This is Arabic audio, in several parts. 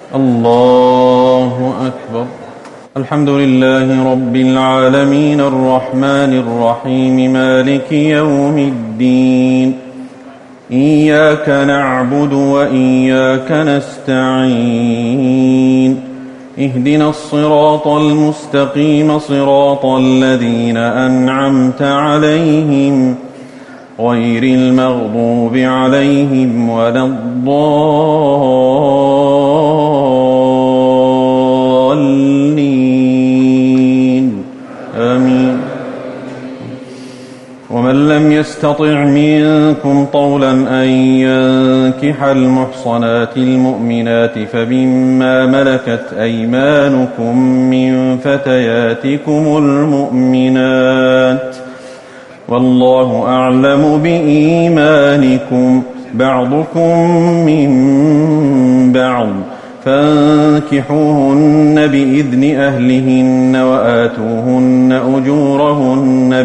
الله أكبر. الحمد لله رب العالمين الرحمن الرحيم مالك يوم الدين. إياك نعبد وإياك نستعين. اهدنا الصراط المستقيم صراط الذين أنعمت عليهم غير المغضوب عليهم ولا الضالين آمين. ومن لم يستطع منكم طولا أن ينكح المحصنات المؤمنات فمما ملكت أيمانكم من فتياتكم المؤمنات والله أعلم بإيمانكم بعضكم من بعض فانكحوهن بإذن أهلهن وآتوهن أجورهن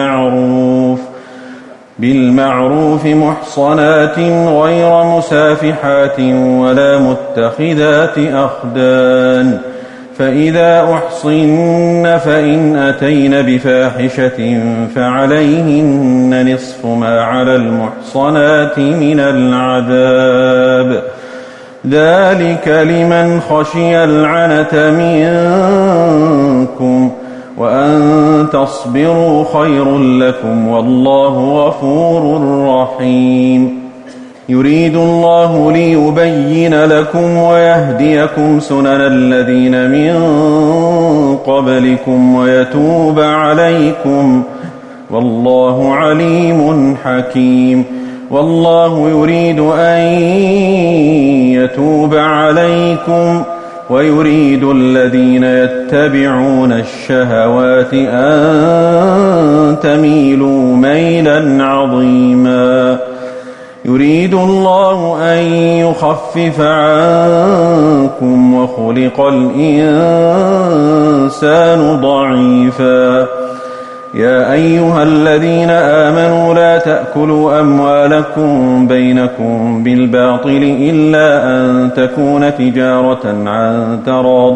بالمعروف محصنات غير مسافحات ولا متخذات أخدان. فإذا أحصن فإن أتين بفاحشة فعليهن نصف ما على المحصنات من العذاب ذلك لمن خشي العنة منكم وأن تصبروا خير لكم والله غفور رحيم. يريد الله ليبين لكم ويهديكم سنن الذين من قبلكم ويتوب عليكم والله عليم حكيم. والله يريد أن يتوب عليكم ويريد الذين يتبعون الشهوات أن تميلوا ميلا عظيما. يريد الله أن يخفف عنكم وخلق الإنسان ضعيفا. يا أيها الذين آمنوا لا تأكلوا أموالكم بينكم بالباطل إلا أن تكون تجارة عن تراض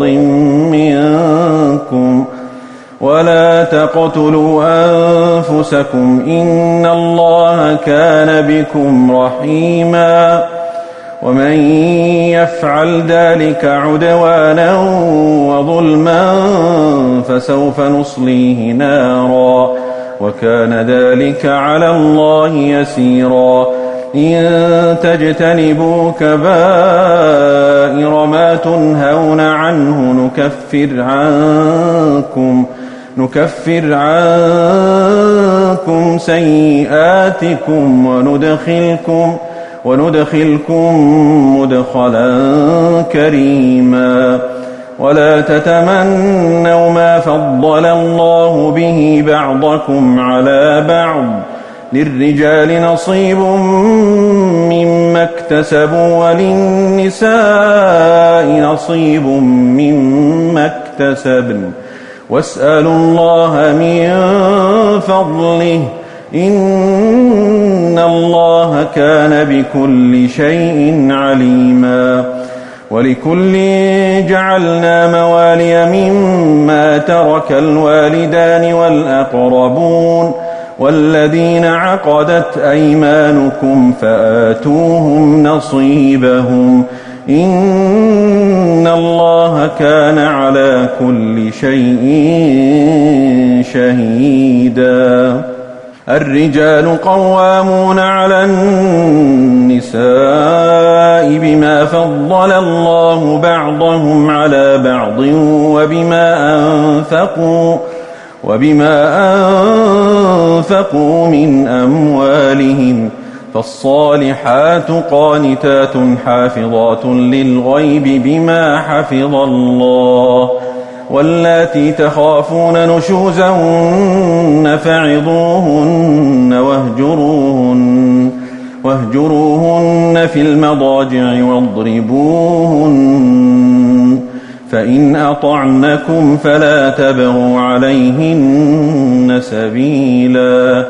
منكم ولا تقتلوا أنفسكم إن الله كان بكم رحيما. ومن يفعل ذلك عدوانا وظلما فسوف نصليه نارا وكان ذلك على الله يسيرا. إن تجتنبوا كبائر ما تنهون عنه نكفر عنكم سيئاتكم وندخلكم مدخلا كريما. ولا تتمنوا ما فضل الله به بعضكم على بعض للرجال نصيب مما اكتسبوا وللنساء نصيب مما اكتسبن واسألوا الله من فضله إن الله كان بكل شيء عليما. ولكل جعلنا موالي مما ترك الوالدان والأقربون والذين عقدت أيمانكم فآتوهم نصيبهم إن الله كان على كل شيء شهيدا. الرجال قوامون على النساء بما فضل الله بعضهم على بعض وبما أنفقوا من أموالهم. فالصالحات قانتات حافظات للغيب بما حفظ الله. واللاتي تخافون نشوزهن فعظوهن واهجروهن في المضاجع واضربوهن فإن أطعنكم فلا تبغوا عليهن سبيلا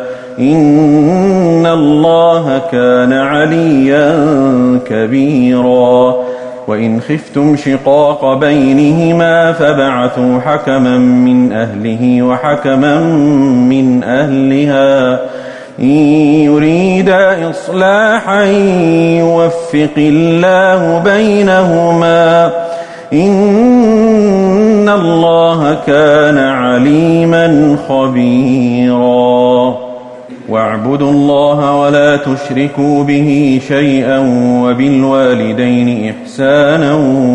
إن الله كان عليا كبيرا. وإن خفتم شقاق بينهما فبعثوا حكما من أهله وحكما من أهلها إن يريدا إصلاحا يوفق الله بينهما إن الله كان عليما خبيرا واعبدوا الله ولا تشركوا به شيئا وبالوالدين إحسانا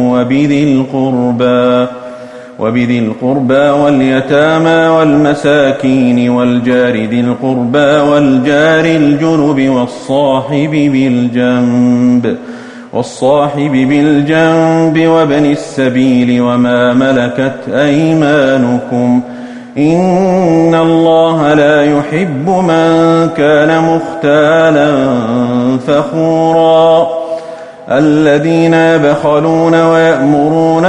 وبذي القربى واليتامى والمساكين والجار ذي القربى والجار الجنب والصاحب بالجنب وابن السبيل وما ملكت أيمانكم إن الله لا يحب من كان مختالا فخورا الذين يبخلون ويأمرون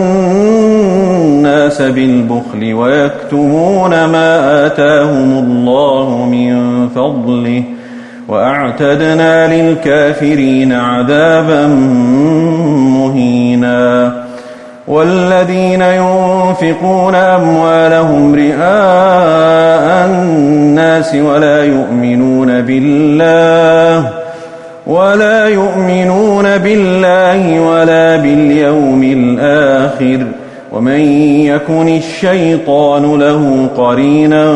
الناس بالبخل ويكتمون ما آتاهم الله من فضله وأعتدنا للكافرين عذابا مهينا والذين ينفقون أموالهم رئاء الناس ولا يؤمنون بالله ولا باليوم الآخر ومن يكن الشيطان له قرينا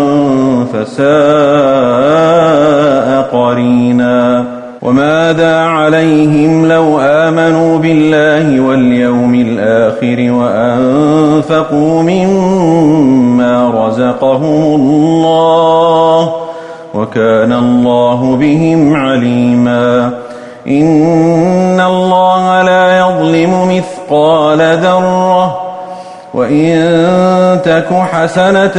فساء قرينا وماذا عليهم لو آمنوا بالله واليوم الآخر وأنفقوا مما رزقهم الله وكان الله بهم عليما إن الله لا يظلم مثقال ذرة وإن تك حسنة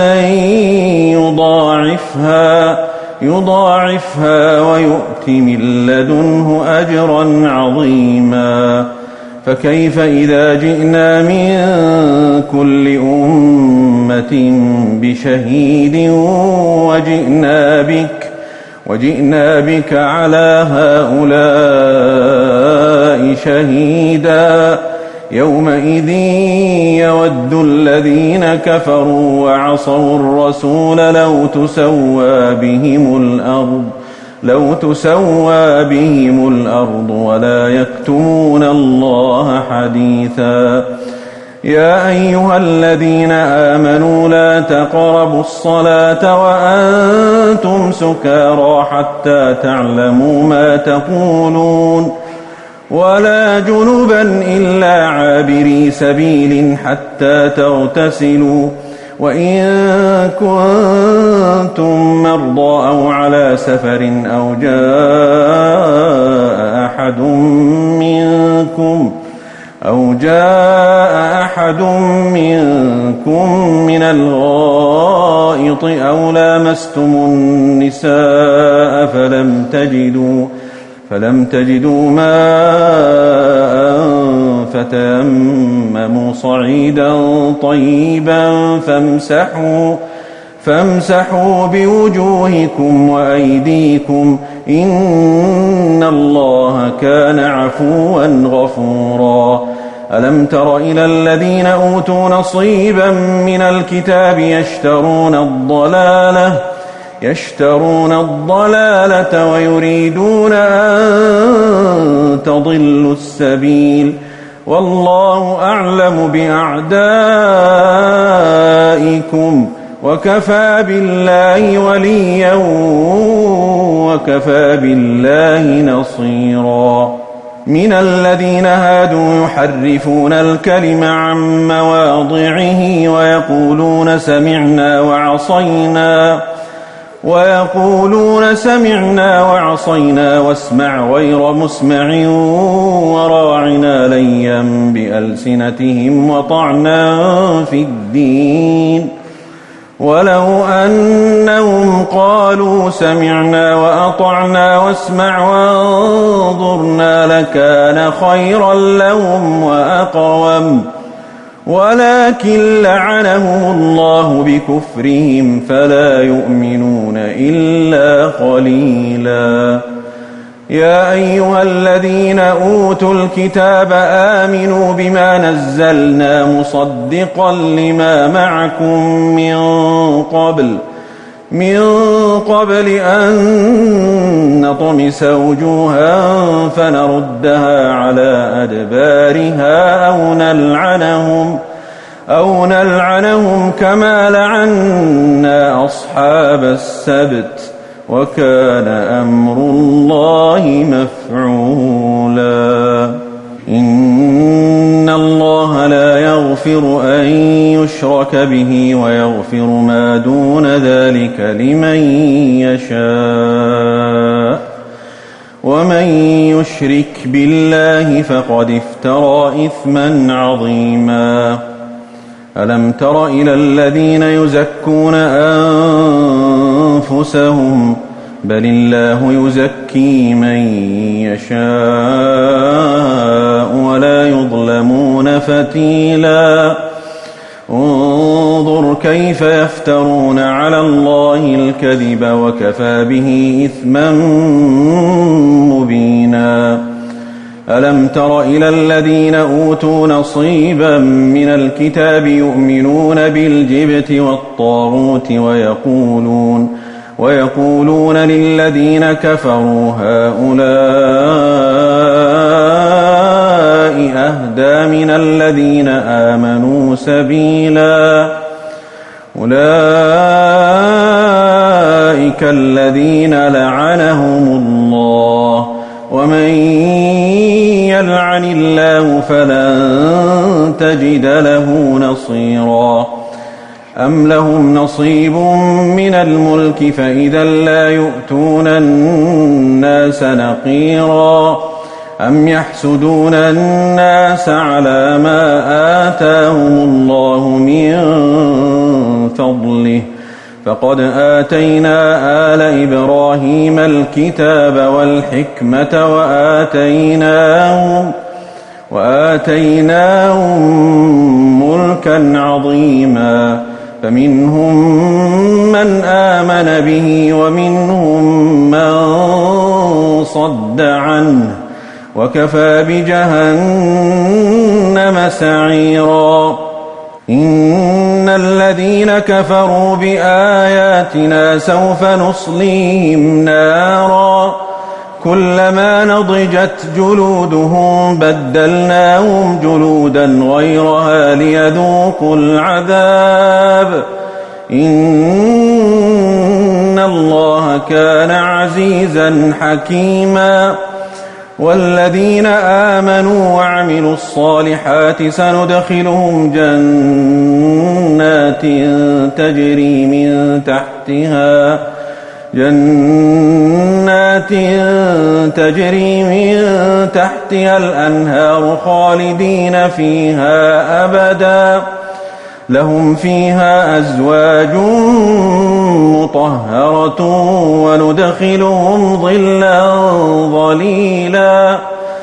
يضاعفها ويؤت من لدنه أجرا عظيما فكيف إذا جئنا من كل أمة بشهيد وجئنا بك على هؤلاء شهيدا يومئذ يود الذين كفروا وعصوا الرسول لو تسوى بهم الأرض ولا يكتمون الله حديثا يا أيها الذين آمنوا لا تقربوا الصلاة وأنتم سكارى حتى تعلموا ما تقولون ولا جنبا إلا عابري سبيل حتى تغتسلوا وإن كنتم مرضى أو على سفر أو جاء أحد منكم من الغائط أو لامستم النساء فلم تجدوا ماء فتيمموا صعيدا طيبا فامسحوا بوجوهكم وأيديكم إن الله كان عفوا غفورا ألم تر إلى الذين أوتوا نصيبا من الكتاب يشترون الضلالة ويريدون أن تضلوا السبيل والله أعلم بأعدائكم وكفى بالله وليا وكفى بالله نصيرا من الذين هادوا يحرفون الكلم عن مواضعه ويقولون سمعنا وعصينا واسمع غير مسمع وراعنا ليا بألسنتهم وطعنا في الدين ولو أنهم قالوا سمعنا وأطعنا واسمع وانظرنا لكان خيرا لهم وأقوم ولكن لعنهم الله بكفرهم فلا يؤمنون إلا قليلا يا أيها الذين أوتوا الكتاب آمنوا بما نزلنا مصدقا لما معكم من قبل أن نطمس وجوها فنردها على أدبارها أو نلعنهم كما لعنا أصحاب السبت وكان أمر الله مفعولا إن الله لا يغفر أن يشرك به ويغفر ما دون ذلك لمن يشاء ومن يشرك بالله فقد افترى إثما عظيما ألم تر إلى الذين يزكون أنفسهم بل الله يزكي من يشاء ولا يظلمون فتيلا انظر كيف يفترون على الله الكذب وكفى به إثما مبينا ألم تر إلى الذين أوتوا نصيبا من الكتاب يؤمنون بالجبت والطاغوت ويقولون للذين كفروا هؤلاء أهدى من الذين آمنوا سبيلا أولئك الذين لعنهم الله ومن يلعن الله فلن تجد له نصيرا أم لهم نصيب من الملك فإذا لا يؤتون الناس نقيرا أم يحسدون الناس على ما آتاهم الله من فضله فقد آتينا آل إبراهيم الكتاب والحكمة وآتيناهم ملكا عظيما فمنهم من آمن به ومنهم من صد عنه وكفى بجهنم سعيرا إن الذين كفروا بآياتنا سوف نصليهم نارا كلما نضجت جلودهم بدلناهم جلودا غيرها ليذوقوا العذاب إن الله كان عزيزا حكيما والذين آمنوا وعملوا الصالحات سندخلهم جنات تجري من تحتها الأنهار خالدين فيها أبدا لهم فيها أزواج مطهرة وندخلهم ظلا ظليلا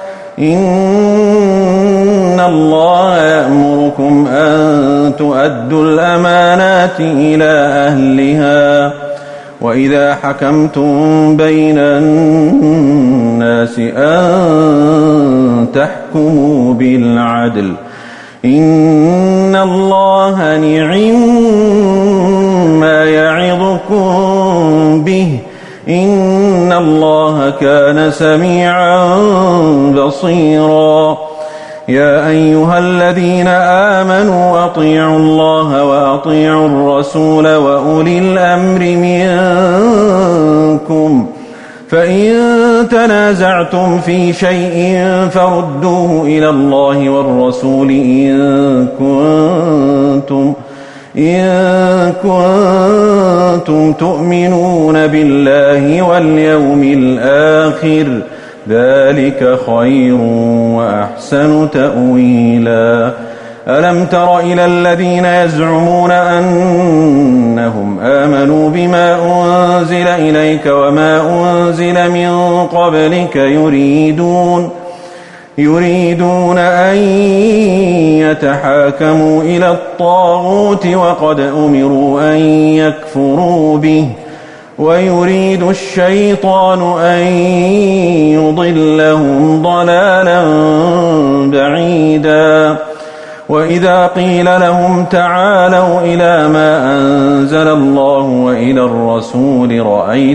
إن الله يأمركم أن تؤدوا الأمانات إلى أهلها وإذا حكمتم بين الناس أن تحكموا بالعدل إن الله نعم يعظكم به إن الله كان سميعا بصيرا يا أيها الذين آمنوا أطيعوا الله وأطيعوا الرسول وأولي الأمر منكم فإن تنازعتم في شيء فردوه إلى الله والرسول إن كنتم تؤمنون بالله واليوم الآخر ذلك خير وأحسن تأويلا ألم تر إلى الذين يزعمون أنهم آمنوا بما أنزل إليك وما أنزل من قبلك يريدون أن يتحاكموا إلى الطاغوت وقد أمروا أن يكفروا به ويريد الشيطان أن يضلهم ضلالا بعيدا وإذا قيل لهم تعالوا إلى ما أنزل الله وإلى الرسول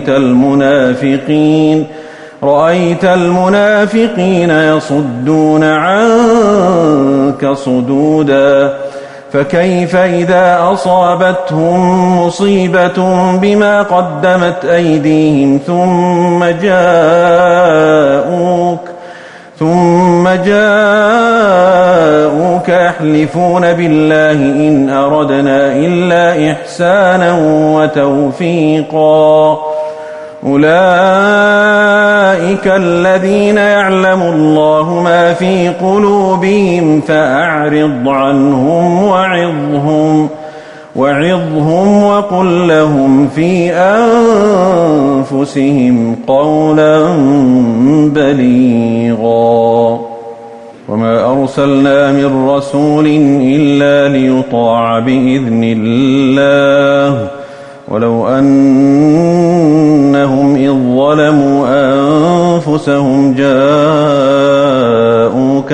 رأيت المنافقين يصدون عنك صدودا فكيف إذا أصابتهم مصيبة بما قدمت أيديهم ثم جاءوك يحلفون بالله إن أردنا إلا إحسانا وتوفيقا أولئك الذين يعلم الله ما في قلوبهم فأعرض عنهم وعظهم وقل لهم في أنفسهم قولا بليغا وما أرسلنا من رسول إلا ليطاع بإذن الله ولو أنهم إذ ظلموا أنفسهم جاءوك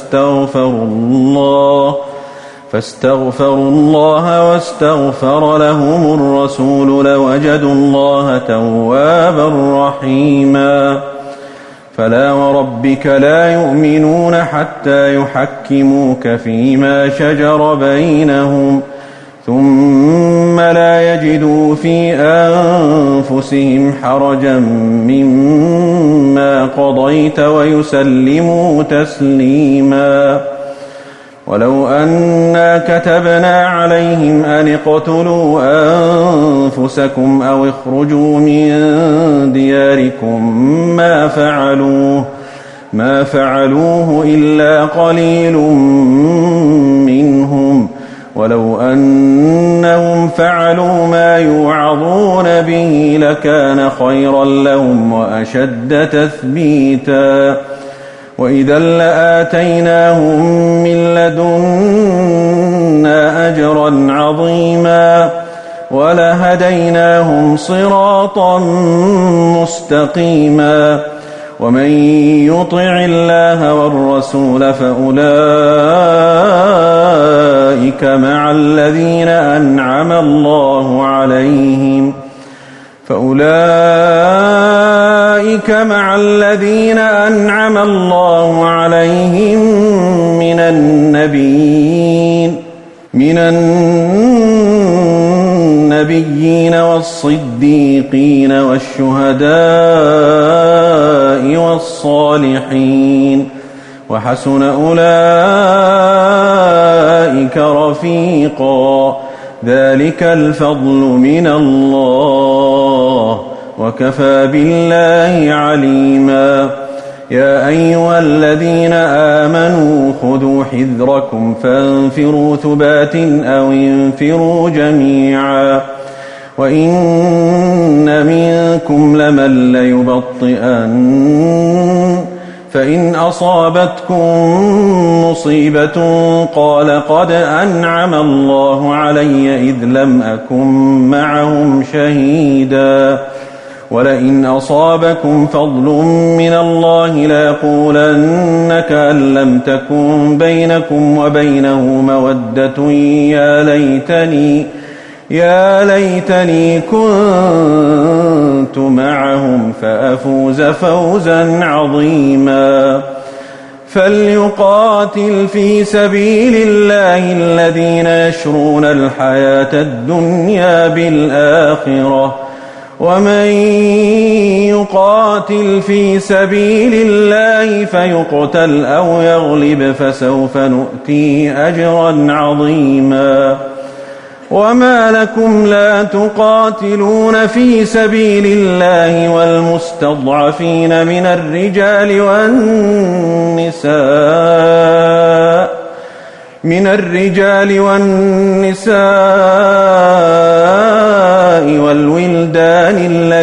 فاستغفروا الله واستغفر لهم الرسول لوجدوا الله توابا رحيما فلا وربك لا يؤمنون حتى يحكموك فيما شجر بينهم ثم لا يجدوا في أنفسهم حرجا مما قضيت ويسلموا تسليما ولو أنا كتبنا عليهم أن اقتلوا أنفسكم أو اخرجوا من دياركم ما فعلوه إلا قليل منهم ولو أنهم فعلوا ما يوعظون به لكان خيرا لهم وأشد تثبيتا وإذا لآتيناهم من لدنا أجرا عظيما ولهديناهم صراطا مستقيما ومن يطع الله والرسول فأولئك مع الذين أنعم الله عليهم من النبيين والصديقين والشهداء والصالحين وحسن أولئك رفيقا ذلك الفضل من الله وكفى بالله عليما يا أيها الذين آمنوا خذوا حذركم فانفروا ثبات أو انفروا جميعا وإن منكم لمن ليبطئن فإن أصابتكم مصيبة قال قد أنعم الله علي إذ لم أكن معهم شهيدا ولئن أصابكم فضل من الله ليقولن كأن لم تكن بينكم وبينه مودة يا ليتني كنت معهم فأفوز فوزا عظيما فليقاتل في سبيل الله الذين يشرون الحياة الدنيا بالآخرة ومن يقاتل في سبيل الله فيقتل أو يغلب فسوف نؤتيه أجرا عظيما وما لكم لا تقاتلون في سبيل الله والمستضعفين من الرجال والنساء والولدان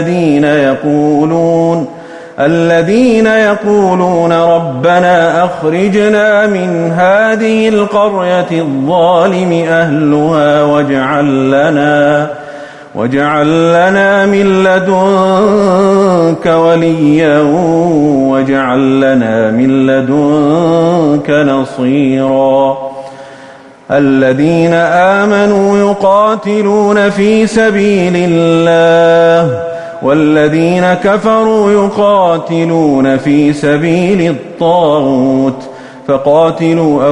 الذين يقولون ربنا أخرجنا من هذه واجعل لنا من لدنك وليا واجعل لنا من لدنك نصيرا. الذين آمنوا يقاتلون في سبيل الله والذين كفروا يقاتلون في سبيل الطاغوت فقاتلوا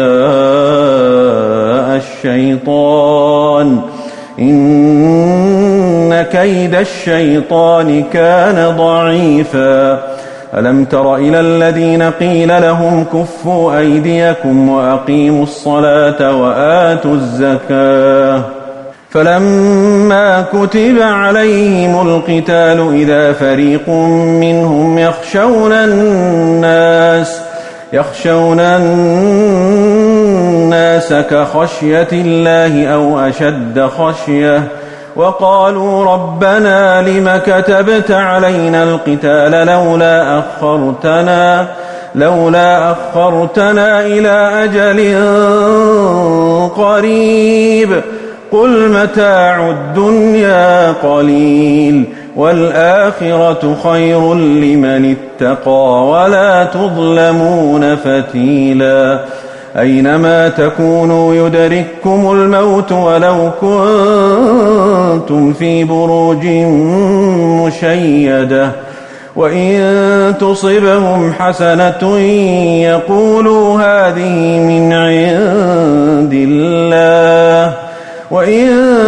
أولياء الشيطان إن كيد الشيطان كان ضعيفا. ألم تر إلى الذين قيل لهم كفوا أيديكم وأقيموا الصلاة وآتوا الزكاة فلما كتب عليهم القتال إذا فريق منهم يخشون الناس كخشية الله أو أشد خشية وقالوا ربنا لم كتبت علينا القتال لولا أخرتنا إلى أجل قريب قل متاع الدنيا قليل والآخرة خير لمن اتقى ولا تظلمون فتيلا. أينما تكونوا يدرككم الموت ولو كنتم في بروج مشيدة وإن تصبهم حسنة يقولوا هذه من عند الله وإن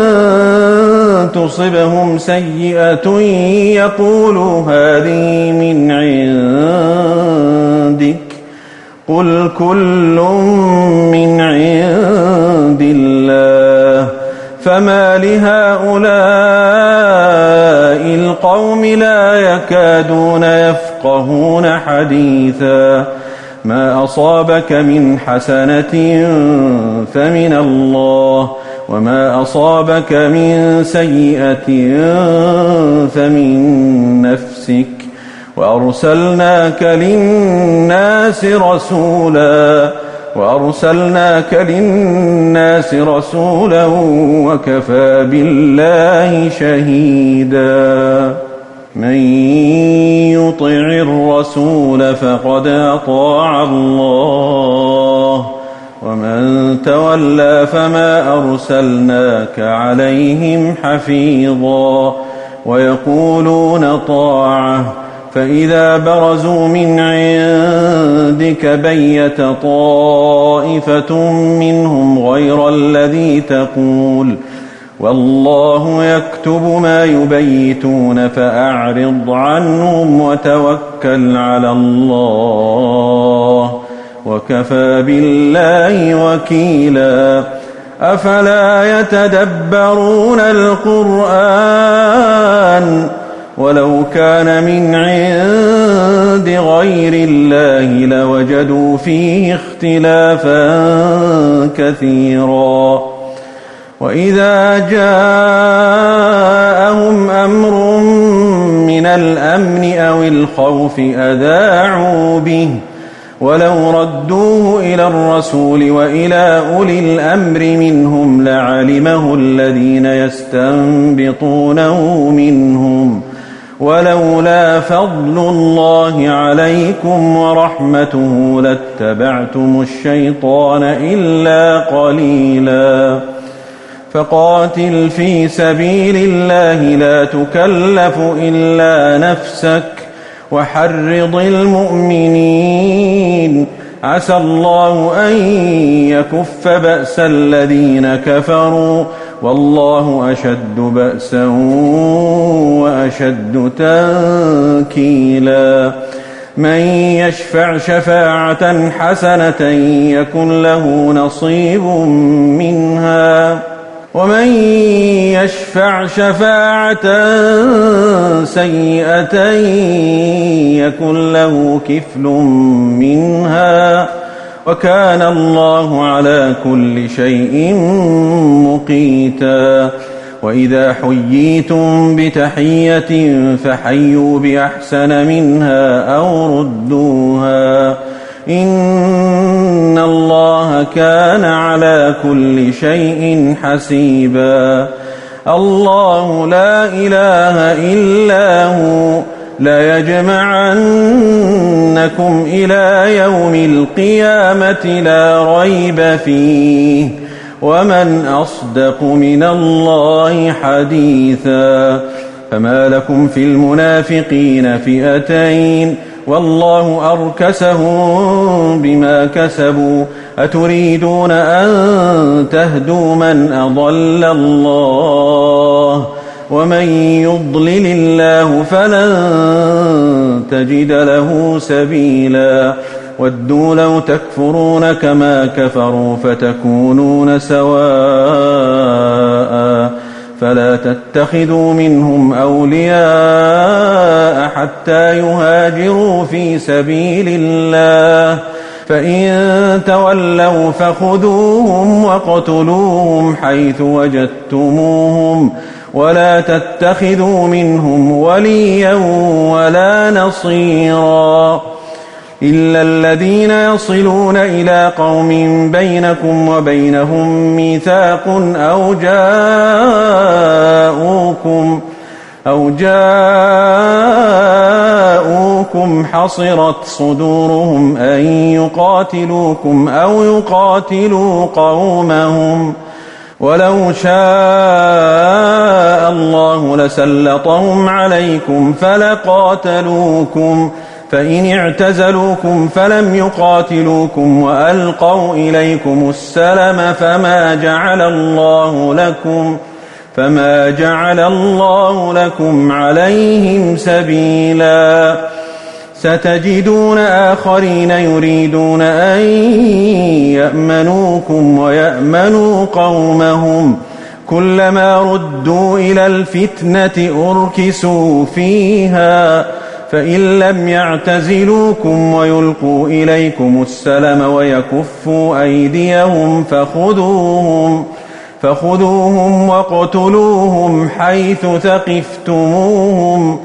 تصبهم سيئة يقولوا هذه من عندك قل كل من عند الله فما لهؤلاء القوم لا يكادون يفقهون حديثا. ما أصابك من حسنة فمن الله وما أصابك من سيئة فمن نفسك وأرسلناك للناس رسولا وكفى بالله شهيدا. من يطع الرسول فقد أطاع الله ومن تولى فما أرسلناك عليهم حفيظا. ويقولون طاعة فإذا برزوا من عندك بيت طائفة منهم غير الذي تقول والله يكتب ما يبيتون فأعرض عنهم وتوكل على الله وكفى بالله وكيلا. أفلا يتدبرون القرآن ولو كان من عند غير الله لوجدوا فيه اختلافا كثيرا. وإذا جاءهم أمر من الأمن أو الخوف أذاعوا به ولو ردوه إلى الرسول وإلى أولي الأمر منهم لعلمه الذين يستنبطونه منهم ولولا فضل الله عليكم ورحمته لاتبعتم الشيطان إلا قليلا. فقاتل في سبيل الله لا تكلف إلا نفسك وحرض المؤمنين عسى الله أن يكف بأس الذين كفروا والله أشد بأسا وأشد تنكيلا. من يشفع شفاعة حسنة يكن له نصيب منها ومن يشفع شفاعة سيئة يكن له كفل منها وكان الله على كل شيء مقيتا. وإذا حييتم بتحية فحيوا بأحسن منها أو ردوها إن الله كان على كل شيء حسيبا. الله لا إله إلا هو ليجمعنكم إلى يوم القيامة لا ريب فيه ومن أصدق من الله حديثا. فما لكم في المنافقين فئتين والله أركسهم بما كسبوا أتريدون أن تهدوا من أضل الله ومن يضلل الله فلن تجد له سبيلا. ودوا لو تكفرون كما كفروا فتكونون سواء فلا تتخذوا منهم أولياء حتى يهاجروا في سبيل الله فإن تولوا فخذوهم واقتلوهم حيث وجدتموهم ولا تتخذوا منهم وليا ولا نصيرا إلا الذين يصلون إلى قوم بينكم وبينهم ميثاق أو جاءوكم حصرت صدورهم أن يقاتلوكم أو يقاتلوا قومهم ولو شاء الله لسلطهم عليكم فلقاتلوكم فإن اعتزلوكم فلم يقاتلوكم وألقوا إليكم السلم فما جعل الله لكم عليهم سبيلا. ستجدون آخرين يريدون أن يأمنوكم ويأمنوا قومهم كلما ردوا إلى الفتنة أركسوا فيها فإن لم يعتزلوكم ويلقوا إليكم السلم ويكفوا أيديهم فخذوهم واقتلوهم حيث ثقفتموهم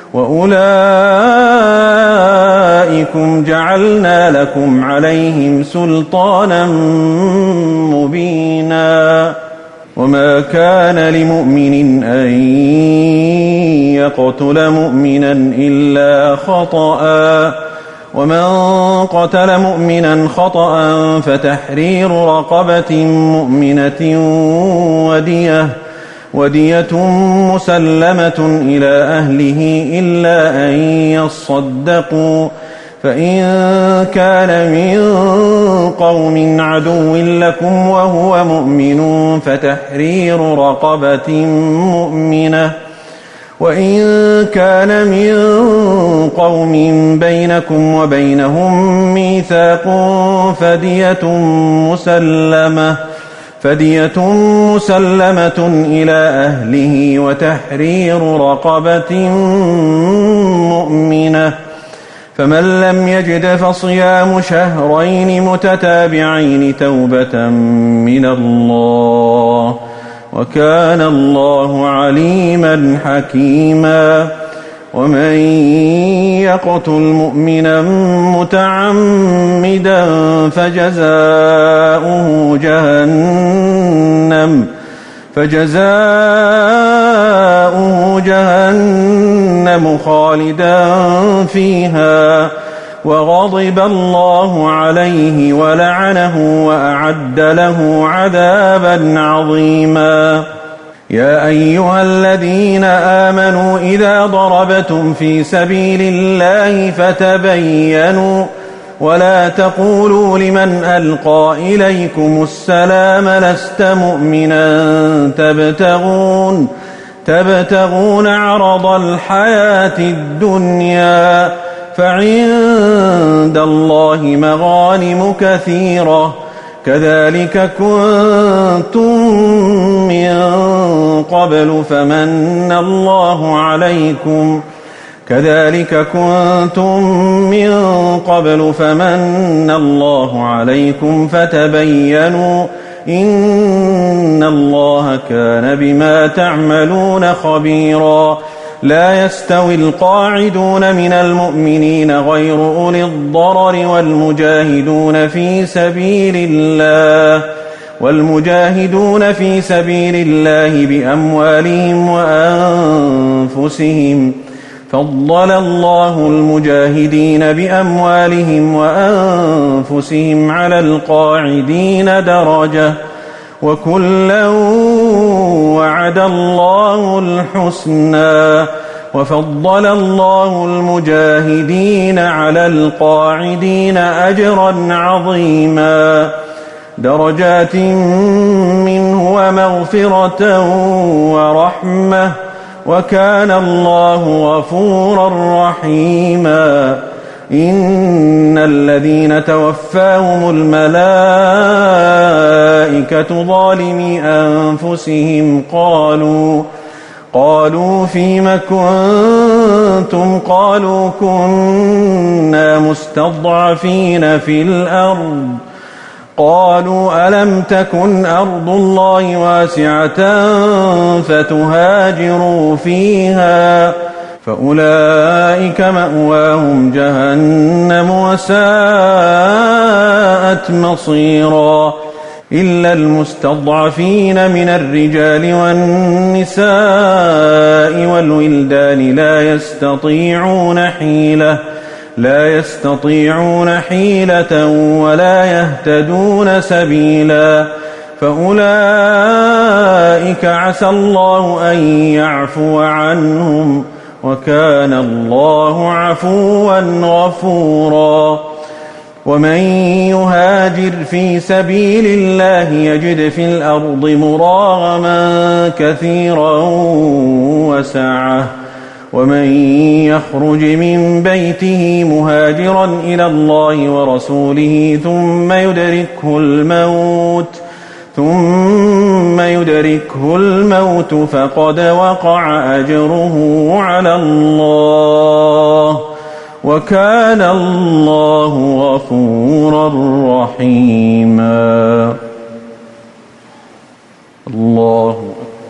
وأولئكم جعلنا لكم عليهم سلطانا مبينا. وما كان لمؤمن أن يقتل مؤمنا إلا خطأ ومن قتل مؤمنا خطأ فتحرير رقبة مؤمنة ودية مسلمة إلى أهله إلا أن يصدقوا فإن كان من قوم عدو لكم وهو مؤمن فتحرير رقبة مؤمنة وإن كان من قوم بينكم وبينهم ميثاق فدية مسلمة إلى أهله وتحرير رقبة مؤمنة فمن لم يجد فصيام شهرين متتابعين توبة من الله وكان الله عليما حكيما. ومن يقتل مؤمنا متعمدا فجزاؤه جهنم خالدا فيها وغضب الله عليه ولعنه وأعد له عذابا عظيما. يا أيها الذين آمنوا إذا ضربتم في سبيل الله فتبينوا ولا تقولوا لمن ألقى إليكم السلام لست مؤمنا تبتغون عرض الحياة الدنيا فعند الله مغانم كثيرة كذلك كنتم من قبل فمن الله عليكم فتبينوا إن الله كان بما تعملون خبيرا. لا يستوي القاعدون من المؤمنين غير أولي الضرر والمجاهدون في سبيل الله والمجاهدون في سبيل الله بأموالهم وأنفسهم. فضل الله المجاهدين بأموالهم وأنفسهم على القاعدين درجة، وكلا وعد الله الحسنى. وفضل الله المجاهدين على القاعدين أجرا عظيما، درجات منه ومغفرة ورحمة، وكان الله غفورا رحيما. إن الذين توفاهم الملائكة ظالمي أنفسهم قالوا فيم كنتم؟ قالوا كنا مستضعفين في الأرض. قالوا ألم تكن أرض الله واسعة فتهاجروا فيها؟ فأولئك مأواهم جهنم وساءت مصيرا. إلا المستضعفين من الرجال والنساء والولدان لا يستطيعون حيلة ولا يهتدون سبيلا، فأولئك عسى الله أن يعفو عنهم، وكان الله عفوا غفورا. ومن يهاجر في سبيل الله يجد في الأرض مراغما كثيرا وسعة. ومن يخرج من بيته مهاجرا إلى الله ورسوله ثم يدركه الموت فقد وقع أجره على الله، وكان الله غفورا رحيما. الله أكبر.